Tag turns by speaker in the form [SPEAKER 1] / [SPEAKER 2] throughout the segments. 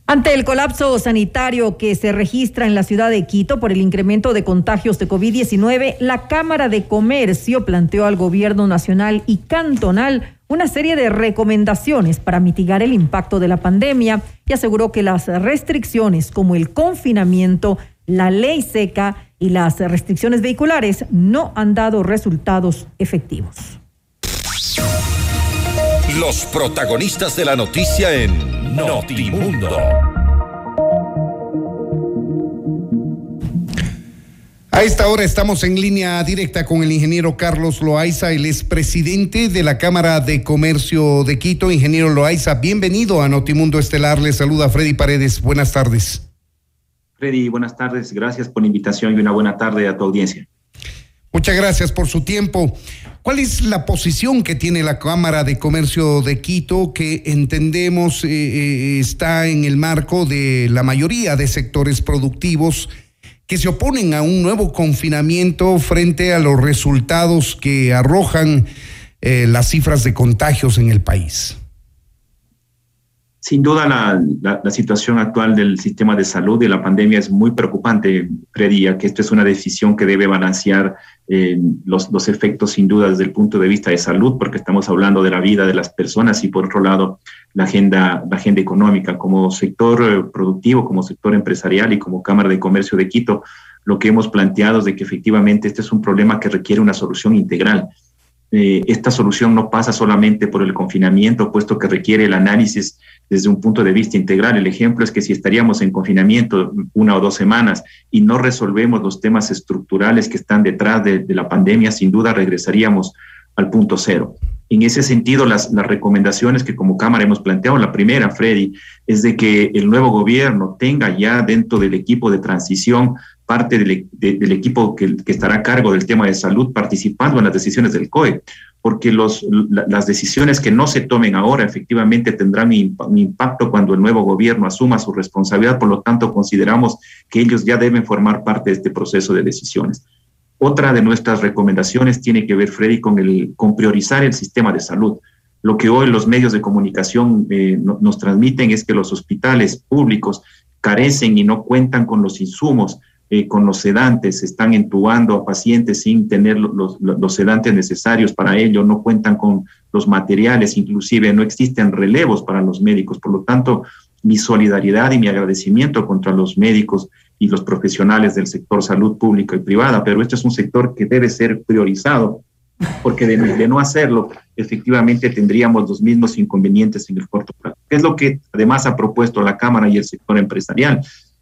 [SPEAKER 1] Ante el colapso sanitario que se registra en la ciudad de Quito por el incremento de contagios de COVID-19, la Cámara de Comercio planteó al gobierno nacional y cantonal una serie de recomendaciones para mitigar el impacto de la pandemia y aseguró que las restricciones como el confinamiento, la ley seca y las restricciones vehiculares no han dado resultados efectivos.
[SPEAKER 2] Los protagonistas de la noticia en Notimundo.
[SPEAKER 3] A esta hora estamos en línea directa con el ingeniero Carlos Loaiza, él es presidente de la Cámara de Comercio de Quito. Ingeniero Loaiza, bienvenido a Notimundo Estelar. Le saluda Freddy Paredes. Buenas tardes.
[SPEAKER 4] Freddy, buenas tardes. Gracias por la invitación y una buena tarde a tu audiencia.
[SPEAKER 3] Muchas gracias por su tiempo. ¿Cuál es la posición que tiene la Cámara de Comercio de Quito, que entendemos está en el marco de la mayoría de sectores productivos que se oponen a un nuevo confinamiento frente a los resultados que arrojan las cifras de contagios en el país?
[SPEAKER 4] Sin duda la situación actual del sistema de salud y la pandemia es muy preocupante, Freddy, ya que esto es una decisión que debe balancear los efectos sin duda desde el punto de vista de salud, porque estamos hablando de la vida de las personas y por otro lado la agenda económica. Como sector productivo, como sector empresarial y como Cámara de Comercio de Quito, lo que hemos planteado es de que efectivamente este es un problema que requiere una solución integral. Esta solución no pasa solamente por el confinamiento, puesto que requiere el análisis desde un punto de vista integral. El ejemplo es que si estaríamos en confinamiento 1 o 2 semanas y no resolvemos los temas estructurales que están detrás de la pandemia, sin duda regresaríamos al punto cero. En ese sentido, las recomendaciones que como Cámara hemos planteado, la primera, Freddy, es de que el nuevo gobierno tenga ya dentro del equipo de transición parte del equipo que estará a cargo del tema de salud participando en las decisiones del COE, porque las decisiones que no se tomen ahora efectivamente tendrán un impacto cuando el nuevo gobierno asuma su responsabilidad. Por lo tanto, consideramos que ellos ya deben formar parte de este proceso de decisiones. Otra de nuestras recomendaciones tiene que ver, Freddy, con priorizar el sistema de salud. Lo que hoy los medios de comunicación nos transmiten es que los hospitales públicos carecen y no cuentan con los insumos, con los sedantes, están entubando a pacientes sin tener los sedantes necesarios para ello, no cuentan con los materiales, inclusive no existen relevos para los médicos. Por lo tanto, mi solidaridad y mi agradecimiento contra los médicos y los profesionales del sector salud pública y privada, pero este es un sector que debe ser priorizado, porque de no hacerlo, efectivamente tendríamos los mismos inconvenientes en el corto plazo. ¿Qué es lo que además ha propuesto la Cámara y el sector empresarial?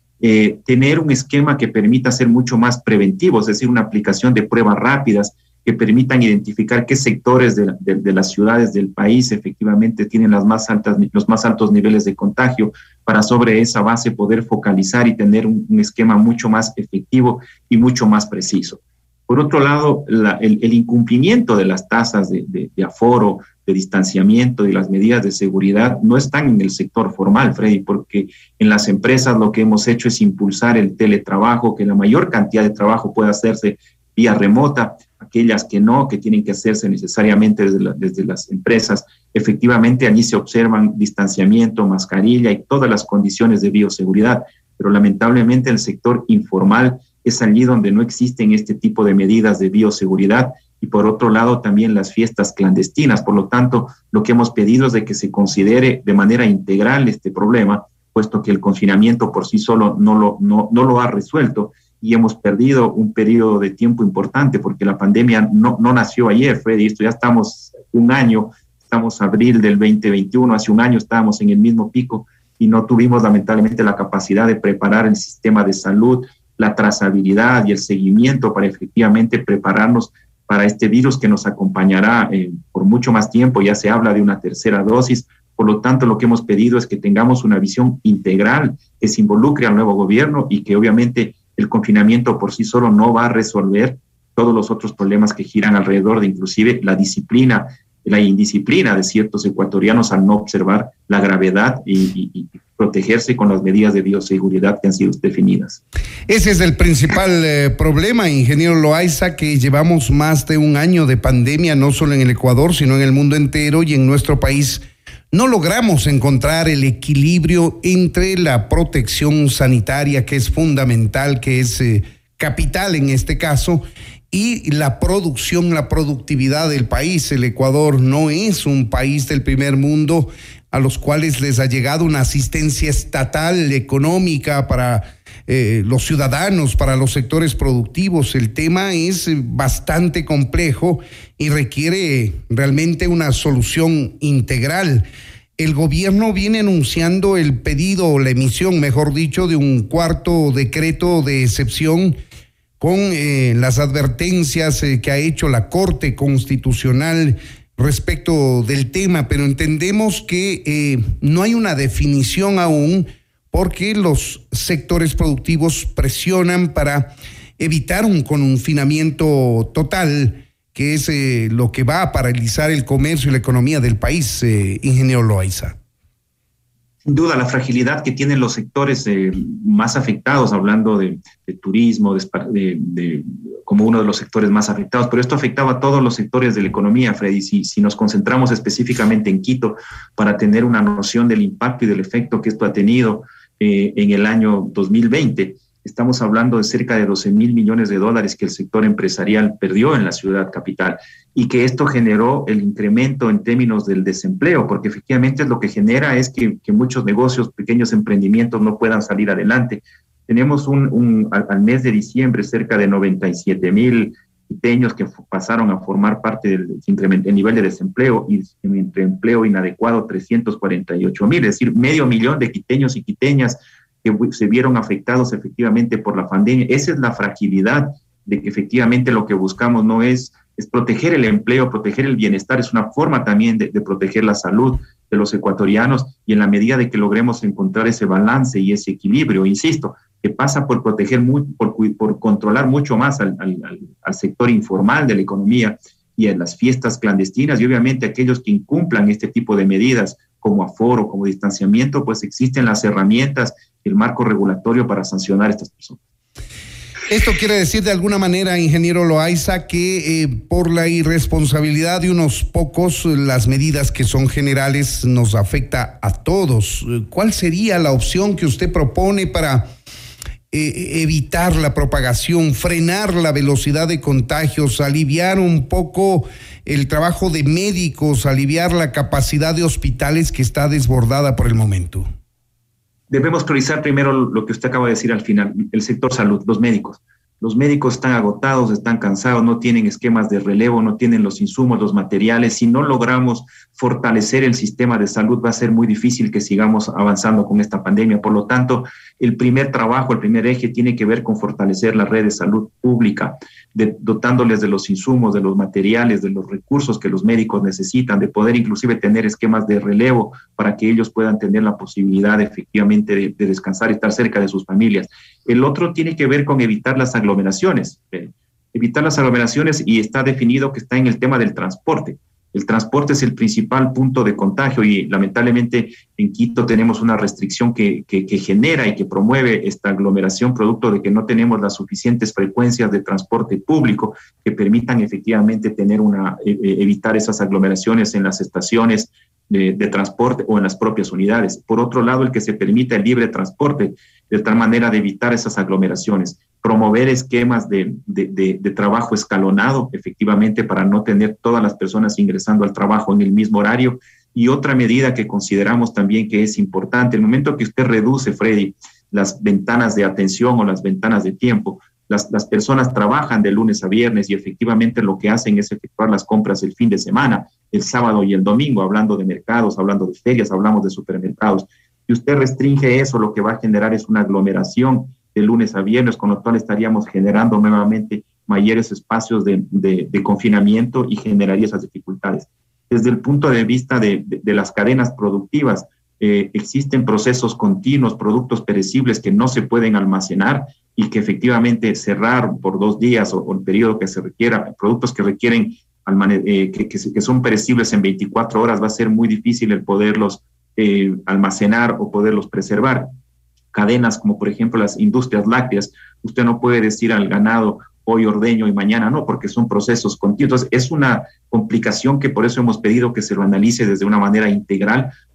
[SPEAKER 4] Tener un esquema que permita ser mucho más preventivo, es decir, una aplicación de pruebas rápidas que permitan identificar qué sectores de las ciudades del país efectivamente tienen los más altos niveles de contagio, para sobre esa base poder focalizar y tener un esquema mucho más efectivo y mucho más preciso. Por otro lado, el incumplimiento de las tasas de aforo, de distanciamiento y las medidas de seguridad no están en el sector formal, Freddy, porque en las empresas lo que hemos hecho es impulsar el teletrabajo, que la mayor cantidad de trabajo pueda hacerse vía remota, aquellas que no, que tienen que hacerse necesariamente desde las empresas. Efectivamente, allí se observan distanciamiento, mascarilla y todas las condiciones de bioseguridad, pero lamentablemente el sector informal es allí donde no existen este tipo de medidas de bioseguridad, y por otro lado también las fiestas clandestinas. Por lo tanto, lo que hemos pedido es de que se considere de manera integral este problema, puesto que el confinamiento por sí solo no lo ha resuelto, y hemos perdido un periodo de tiempo importante, porque la pandemia no nació ayer, Freddy. Esto ya estamos un año, estamos abril del 2021, hace un año estábamos en el mismo pico y no tuvimos lamentablemente la capacidad de preparar el sistema de salud, la trazabilidad y el seguimiento para efectivamente prepararnos para este virus que nos acompañará por mucho más tiempo. Ya se habla de una tercera dosis. Por lo tanto, lo que hemos pedido es que tengamos una visión integral que se involucre al nuevo gobierno, y que obviamente el confinamiento por sí solo no va a resolver todos los otros problemas que giran alrededor de inclusive la indisciplina de ciertos ecuatorianos al no observar la gravedad y protegerse con las medidas de bioseguridad que han sido definidas.
[SPEAKER 3] Ese es el principal problema, ingeniero Loaiza, que llevamos más de un año de pandemia, no solo en el Ecuador, sino en el mundo entero, y en nuestro país no logramos encontrar el equilibrio entre la protección sanitaria, que es fundamental, que es capital en este caso, y la producción, la productividad del país. El Ecuador no es un país del primer mundo a los cuales les ha llegado una asistencia estatal económica para los ciudadanos, para los sectores productivos. El tema es bastante complejo y requiere realmente una solución integral. El gobierno viene anunciando el pedido, o la emisión, mejor dicho, de un cuarto decreto de excepción con las advertencias que ha hecho la Corte Constitucional respecto del tema, pero entendemos que no hay una definición aún, porque los sectores productivos presionan para evitar un confinamiento total, que es lo que va a paralizar el comercio y la economía del país, ingeniero Loaiza.
[SPEAKER 4] Sin duda, la fragilidad que tienen los sectores más afectados, hablando de turismo, como uno de los sectores más afectados, pero esto afectaba a todos los sectores de la economía, Freddy. Si nos concentramos específicamente en Quito, para tener una noción del impacto y del efecto que esto ha tenido en el año 2020, estamos hablando de cerca de 12,000 millones de dólares que el sector empresarial perdió en la ciudad capital, y que esto generó el incremento en términos del desempleo, porque efectivamente lo que genera es que muchos negocios, pequeños emprendimientos no puedan salir adelante. Tenemos al mes de diciembre cerca de 97,000 quiteños que pasaron a formar parte del nivel de desempleo, y entre empleo inadecuado 348,000, es decir, 500,000 de quiteños y quiteñas que se vieron afectados efectivamente por la pandemia. Esa es la fragilidad de que efectivamente lo que buscamos no es proteger el empleo, proteger el bienestar, es una forma también de proteger la salud de los ecuatorianos, y en la medida de que logremos encontrar ese balance y ese equilibrio, insisto, que pasa por proteger, por controlar mucho más al sector informal de la economía y a las fiestas clandestinas, y obviamente aquellos que incumplan este tipo de medidas como aforo, como distanciamiento, pues existen las herramientas, el marco regulatorio para sancionar a estas personas.
[SPEAKER 3] Esto quiere decir de alguna manera, ingeniero Loaiza, que por la irresponsabilidad de unos pocos, las medidas que son generales nos afecta a todos. ¿Cuál sería la opción que usted propone para evitar la propagación, frenar la velocidad de contagios, aliviar un poco el trabajo de médicos, aliviar la capacidad de hospitales que está desbordada por el momento?
[SPEAKER 4] Debemos priorizar primero lo que usted acaba de decir al final, el sector salud, los médicos. Los médicos están agotados, están cansados, no tienen esquemas de relevo, no tienen los insumos, los materiales. Si no logramos fortalecer el sistema de salud, va a ser muy difícil que sigamos avanzando con esta pandemia. Por lo tanto, el primer trabajo, el primer eje tiene que ver con fortalecer la red de salud pública, dotándoles de los insumos, de los materiales, de los recursos que los médicos necesitan, de poder inclusive tener esquemas de relevo para que ellos puedan tener la posibilidad efectivamente de descansar y estar cerca de sus familias. El otro tiene que ver con evitar las aglomeraciones. Y está definido que está en el tema del transporte. El transporte es el principal punto de contagio, y lamentablemente en Quito tenemos una restricción que genera y que promueve esta aglomeración, producto de que no tenemos las suficientes frecuencias de transporte público que permitan efectivamente evitar esas aglomeraciones en las estaciones de transporte o en las propias unidades. Por otro lado, el que se permita el libre transporte, de tal manera de evitar esas aglomeraciones, promover esquemas de trabajo escalonado, efectivamente, para no tener todas las personas ingresando al trabajo en el mismo horario. Y otra medida que consideramos también que es importante, el momento que usted reduce, Freddy, las ventanas de atención o las ventanas de tiempo, las personas trabajan de lunes a viernes y efectivamente lo que hacen es efectuar las compras el fin de semana, el sábado y el domingo, hablando de mercados, hablando de ferias, hablamos de supermercados. Si usted restringe eso, lo que va a generar es una aglomeración de lunes a viernes, con lo cual estaríamos generando nuevamente mayores espacios de confinamiento y generaría esas dificultades. Desde el punto de vista de las cadenas productivas, existen procesos continuos, productos perecibles que no se pueden almacenar y que efectivamente cerrar por 2 días o el periodo que se requiera, productos que requieren que son perecibles en 24 horas, va a ser muy difícil el poderlos almacenar o poderlos preservar. Cadenas como por ejemplo las industrias lácteas, usted no puede decir al ganado hoy ordeño y mañana no, porque son procesos continuos. Entonces, es una complicación que por eso hemos pedido que se lo analice desde una manera integral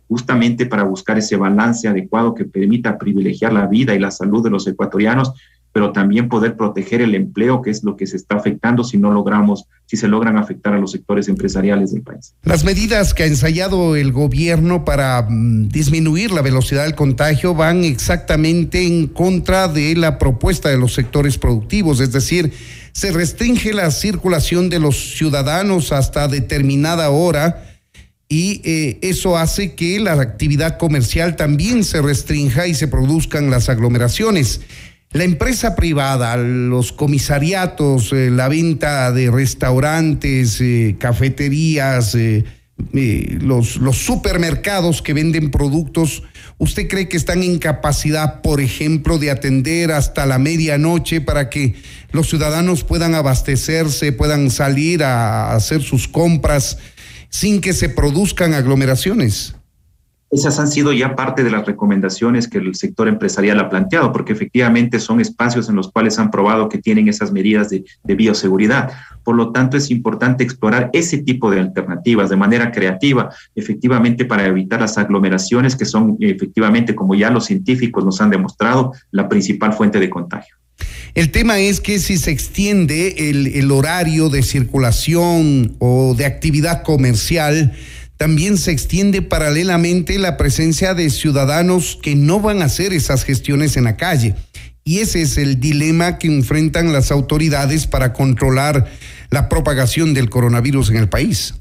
[SPEAKER 4] justamente para buscar ese balance adecuado que permita privilegiar la vida y la salud de los ecuatorianos, pero también poder proteger el empleo, que es lo que se está afectando si se logran afectar a los sectores empresariales del país.
[SPEAKER 3] Las medidas que ha ensayado el gobierno para disminuir la velocidad del contagio van exactamente en contra de la propuesta de los sectores productivos, es decir, se restringe la circulación de los ciudadanos hasta determinada hora y eso hace que la actividad comercial también se restrinja y se produzcan las aglomeraciones. La empresa privada, los comisariatos, la venta de restaurantes, cafeterías, los supermercados que venden productos, ¿usted cree que están en capacidad, por ejemplo, de atender hasta la medianoche para que los ciudadanos puedan abastecerse, puedan salir a hacer sus compras sin que se produzcan aglomeraciones?
[SPEAKER 4] Esas han sido ya parte de las recomendaciones que el sector empresarial ha planteado, porque efectivamente son espacios en los cuales han probado que tienen esas medidas de bioseguridad. Por lo tanto, es importante explorar ese tipo de alternativas de manera creativa, efectivamente para evitar las aglomeraciones que son efectivamente, como ya los científicos nos han demostrado, la principal fuente de contagio.
[SPEAKER 3] El tema es que si se extiende el horario de circulación o de actividad comercial, también se extiende paralelamente la presencia de ciudadanos que no van a hacer esas gestiones en la calle. Y ese es el dilema que enfrentan las autoridades para controlar la propagación del coronavirus en el país.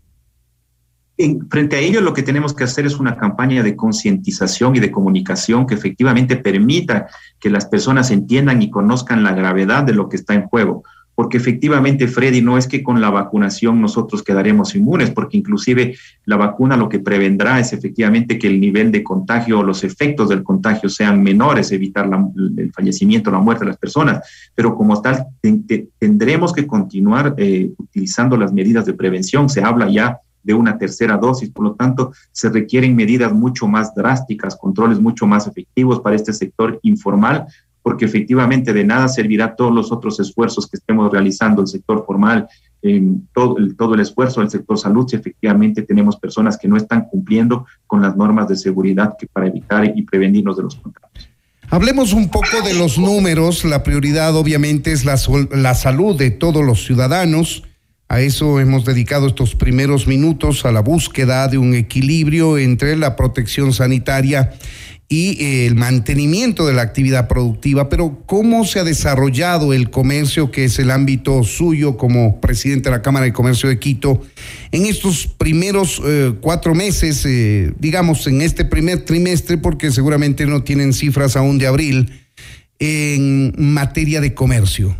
[SPEAKER 4] Frente a ello, lo que tenemos que hacer es una campaña de concientización y de comunicación que efectivamente permita que las personas entiendan y conozcan la gravedad de lo que está en juego. Porque efectivamente, Freddy, no es que con la vacunación nosotros quedaremos inmunes, porque inclusive la vacuna lo que prevendrá es efectivamente que el nivel de contagio o los efectos del contagio sean menores, evitar el fallecimiento, la muerte de las personas, pero como tal tendremos que continuar utilizando las medidas de prevención. Se habla ya de una tercera dosis, por lo tanto se requieren medidas mucho más drásticas, controles mucho más efectivos para este sector informal, porque efectivamente de nada servirá todos los otros esfuerzos que estemos realizando el sector formal, todo el esfuerzo del sector salud, si efectivamente tenemos personas que no están cumpliendo con las normas de seguridad que para evitar y prevenirnos de los contagios.
[SPEAKER 3] Hablemos un poco de los números. La prioridad obviamente es la salud de todos los ciudadanos. A eso hemos dedicado estos primeros minutos, a la búsqueda de un equilibrio entre la protección sanitaria y el mantenimiento de la actividad productiva. Pero ¿cómo se ha desarrollado el comercio, que es el ámbito suyo como presidente de la Cámara de Comercio de Quito, en estos primeros 4 meses, digamos en este primer trimestre, porque seguramente no tienen cifras aún de abril, en materia de comercio?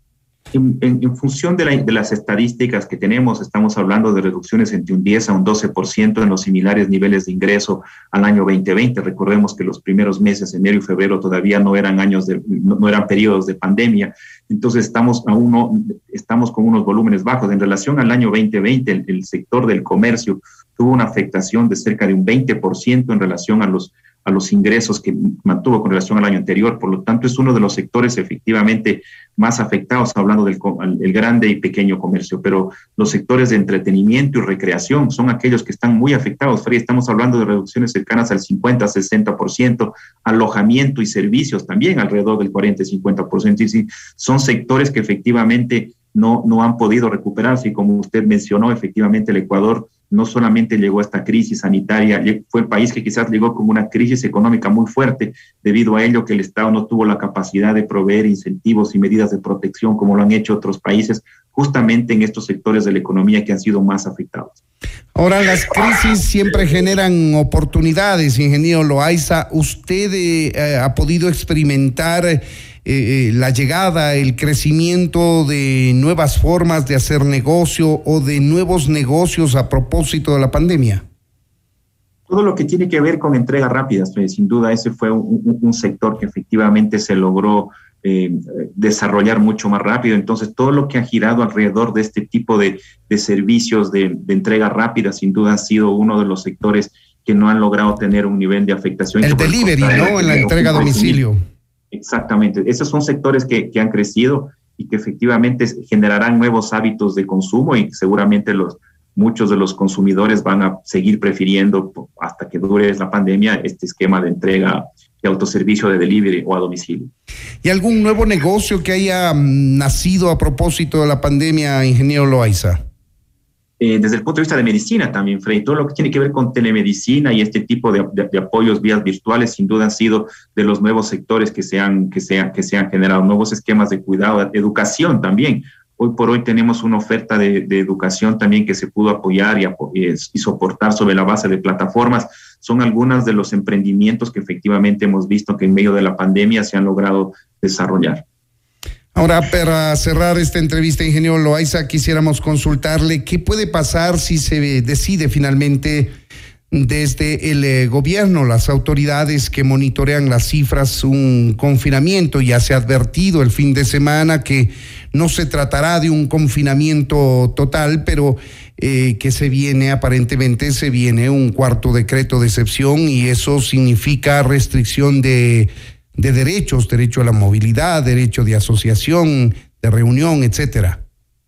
[SPEAKER 4] En función de las estadísticas que tenemos, estamos hablando de reducciones entre un 10 a un 12% en los similares niveles de ingreso al año 2020. Recordemos que los primeros meses, enero y febrero, todavía no eran no eran periodos de pandemia. Entonces estamos con unos volúmenes bajos. En relación al año 2020, el sector del comercio tuvo una afectación de cerca de un 20% en relación a los ingresos que mantuvo con relación al año anterior. Por lo tanto, es uno de los sectores efectivamente más afectados, hablando del el grande y pequeño comercio, pero los sectores de entretenimiento y recreación son aquellos que están muy afectados. Freddy, estamos hablando de reducciones cercanas al 50-60%, alojamiento y servicios también alrededor del 40-50%, y sí, son sectores que efectivamente no han podido recuperarse, y como usted mencionó, efectivamente el Ecuador no solamente llegó a esta crisis sanitaria, fue el país que quizás llegó como una crisis económica muy fuerte, debido a ello que el Estado no tuvo la capacidad de proveer incentivos y medidas de protección como lo han hecho otros países, justamente en estos sectores de la economía que han sido más afectados.
[SPEAKER 3] Ahora, las crisis siempre generan oportunidades, ingeniero Loaiza. ¿Usted ha podido experimentar la llegada, el crecimiento de nuevas formas de hacer negocio o de nuevos negocios a propósito de la pandemia?
[SPEAKER 4] Todo lo que tiene que ver con entregas rápidas, sin duda ese fue un sector que efectivamente se logró desarrollar mucho más rápido. Entonces, todo lo que ha girado alrededor de este tipo de servicios de entrega rápida, sin duda ha sido uno de los sectores que no han logrado tener un nivel de afectación.
[SPEAKER 3] El delivery, ¿no? En la entrega a domicilio.
[SPEAKER 4] Exactamente. Esos son sectores que han crecido y que efectivamente generarán nuevos hábitos de consumo, y seguramente muchos de los consumidores van a seguir prefiriendo, hasta que dure la pandemia, este esquema de entrega de autoservicio de delivery o a domicilio.
[SPEAKER 3] ¿Y algún nuevo negocio que haya nacido a propósito de la pandemia, ingeniero Loaiza?
[SPEAKER 4] Desde el punto de vista de medicina también, Freddy, todo lo que tiene que ver con telemedicina y este tipo de apoyos vías virtuales sin duda han sido de los nuevos sectores que se han generado, nuevos esquemas de cuidado, de educación también. Hoy por hoy tenemos una oferta de educación también que se pudo apoyar y soportar sobre la base de plataformas. Son algunos de los emprendimientos que efectivamente hemos visto que en medio de la pandemia se han logrado desarrollar.
[SPEAKER 3] Ahora, para cerrar esta entrevista, ingeniero Loaiza, quisiéramos consultarle qué puede pasar si se decide finalmente desde el gobierno, las autoridades que monitorean las cifras, un confinamiento. Ya se ha advertido el fin de semana que no se tratará de un confinamiento total, pero que aparentemente se viene un cuarto decreto de excepción, y eso significa restricción de derechos, derecho a la movilidad, derecho de asociación, de reunión, etcétera.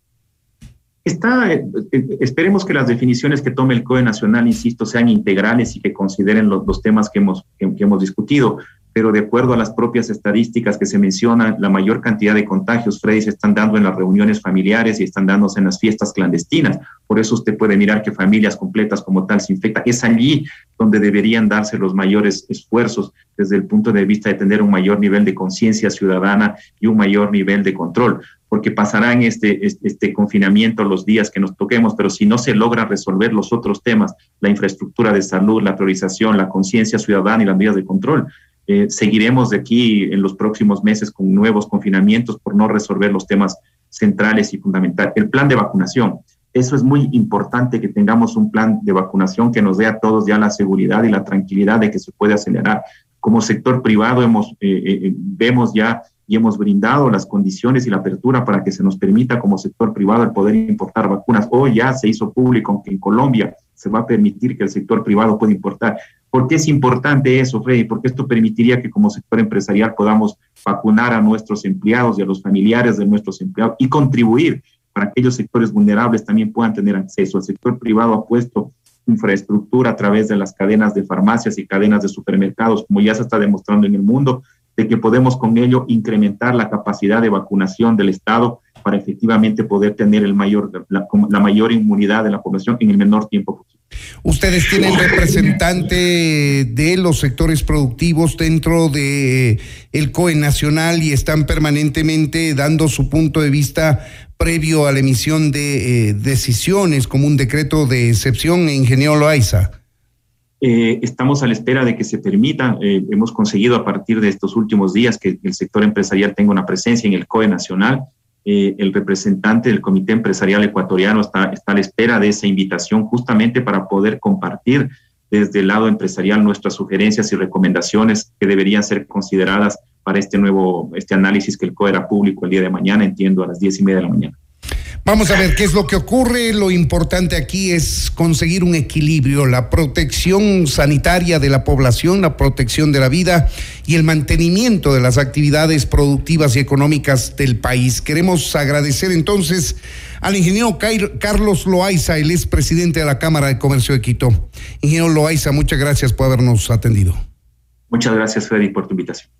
[SPEAKER 4] Esperemos que las definiciones que tome el COE Nacional, insisto, sean integrales y que consideren los temas que hemos discutido, pero de acuerdo a las propias estadísticas que se mencionan, la mayor cantidad de contagios, Freddy, se están dando en las reuniones familiares y están dándose en las fiestas clandestinas. Por eso usted puede mirar que familias completas como tal se infectan. Es allí donde deberían darse los mayores esfuerzos desde el punto de vista de tener un mayor nivel de conciencia ciudadana y un mayor nivel de control, porque pasarán este confinamiento los días que nos toquemos, pero si no se logra resolver los otros temas, la infraestructura de salud, la priorización, la conciencia ciudadana y las medidas de control, seguiremos de aquí en los próximos meses con nuevos confinamientos por no resolver los temas centrales y fundamentales. El plan de vacunación, eso es muy importante, que tengamos un plan de vacunación que nos dé a todos ya la seguridad y la tranquilidad de que se puede acelerar. Como sector privado vemos ya y hemos brindado las condiciones y la apertura para que se nos permita como sector privado el poder importar vacunas. Hoy ya se hizo público que en Colombia se va a permitir que el sector privado pueda importar. ¿Por qué es importante eso, Freddy? Porque esto permitiría que como sector empresarial podamos vacunar a nuestros empleados y a los familiares de nuestros empleados y contribuir para que aquellos sectores vulnerables también puedan tener acceso. El sector privado ha puesto infraestructura a través de las cadenas de farmacias y cadenas de supermercados, como ya se está demostrando en el mundo, de que podemos con ello incrementar la capacidad de vacunación del Estado para efectivamente poder tener la mayor inmunidad de la población en el menor tiempo posible.
[SPEAKER 3] Ustedes tienen representante de los sectores productivos dentro de el COE Nacional y están permanentemente dando su punto de vista previo a la emisión de decisiones como un decreto de excepción, ingeniero Loaiza.
[SPEAKER 4] Estamos a la espera de que se permita. Hemos conseguido a partir de estos últimos días que el sector empresarial tenga una presencia en el COE Nacional. El representante del Comité Empresarial Ecuatoriano está a la espera de esa invitación justamente para poder compartir desde el lado empresarial nuestras sugerencias y recomendaciones que deberían ser consideradas para este análisis que el COE hará público el día de mañana, entiendo, a las 10:30 de la mañana.
[SPEAKER 3] Vamos a ver qué es lo que ocurre. Lo importante aquí es conseguir un equilibrio, la protección sanitaria de la población, la protección de la vida y el mantenimiento de las actividades productivas y económicas del país. Queremos agradecer entonces al ingeniero Carlos Loaiza, el expresidente de la Cámara de Comercio de Quito. Ingeniero Loaiza, muchas gracias por habernos atendido.
[SPEAKER 4] Muchas gracias, Freddy, por tu invitación.